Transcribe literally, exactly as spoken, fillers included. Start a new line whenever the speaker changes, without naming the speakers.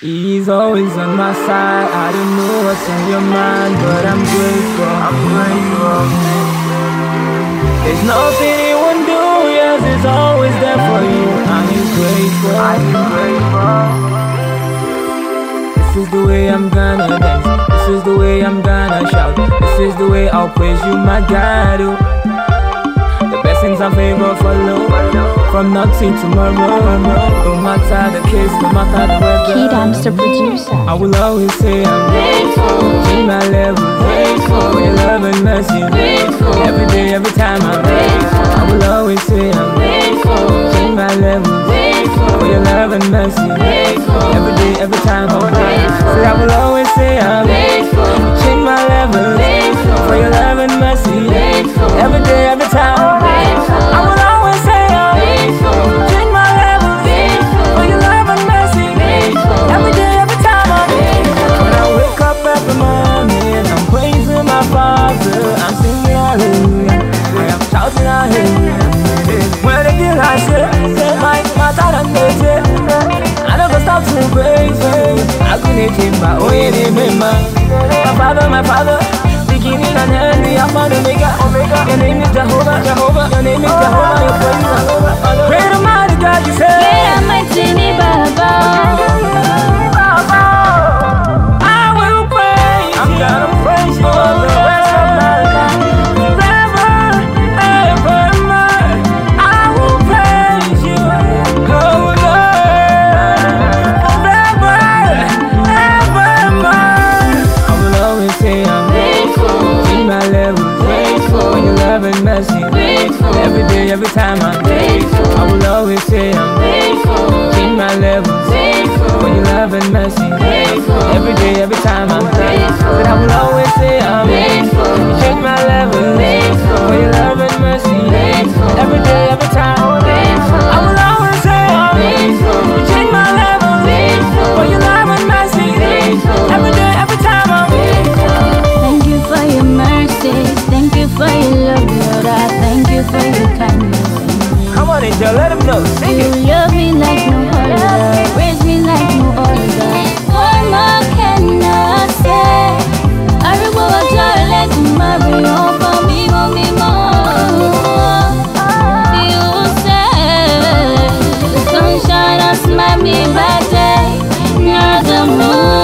He's always on my side. I don't know what's on your mind, but I'm grateful. I'm grateful. There's nothing he won't do. Yes, it's always there for you. I'm grateful. I'm grateful. This is the way I'm gonna dance. This is the way I'm gonna shout. This is the way I'll praise you, my God. Oh. The blessings and favor follow from now till tomorrow. No matter the case, no matter the weather.
Key Damster producer.
I will always say I'm grateful. Change my level, grateful for your love and mercy. Grateful every day, every time I'm grateful. I will always say I'm grateful. Change my level, grateful for your love and mercy. Grateful every day, every time I'm grateful. Say I will always say I'm grateful. Change my level, grateful for your love and mercy. Grateful every day, every time I'm grateful. I will always say I'm grateful. Change my level, grateful for your love and mercy. Grateful every day, every time I'm grateful. When I wake up every morning, I'm praising my Father. I'm singing hallelujah. I am shouting hallelujah. When the deal I say, say my matter and they say, I don't go stop to praise him. I couldn't change my way in my Father, my Father, beginning and end, the Alpha and Omega. Your name is Jehovah, Jehovah. Your name is Jehovah. Your praise is all over. Great and mighty God, you say.
Great and mighty Baba.
I will praise you. I'm gonna praise you all the rest of my life. Forever, evermore. I will praise you. Oh Lord. Forever, evermore. I will always say I'm grateful. Change my level, grateful for your love and mercy. Grateful every day, every time I'm grateful. I will always say I'm grateful. Change my level, grateful for your love and mercy. Grateful every day, every time I'm grateful. But I will always say I'm grateful. Change my level, grateful for your love and mercy. Grateful every day, every time I'm grateful. I will always say I'm grateful. Change my level, grateful for your love and mercy. Grateful every day, every time I'm grateful.
Thank you for your mercies. Thank you for your love, Lord. I thank you for your kindness.
Come on, Angel, let him know. Sing
You
it.
love me like no other. Praise me like no other. What more can I say? I remember darling to marry on for me, mommy, more. You say the sunshine has smiled me by day, near the moon.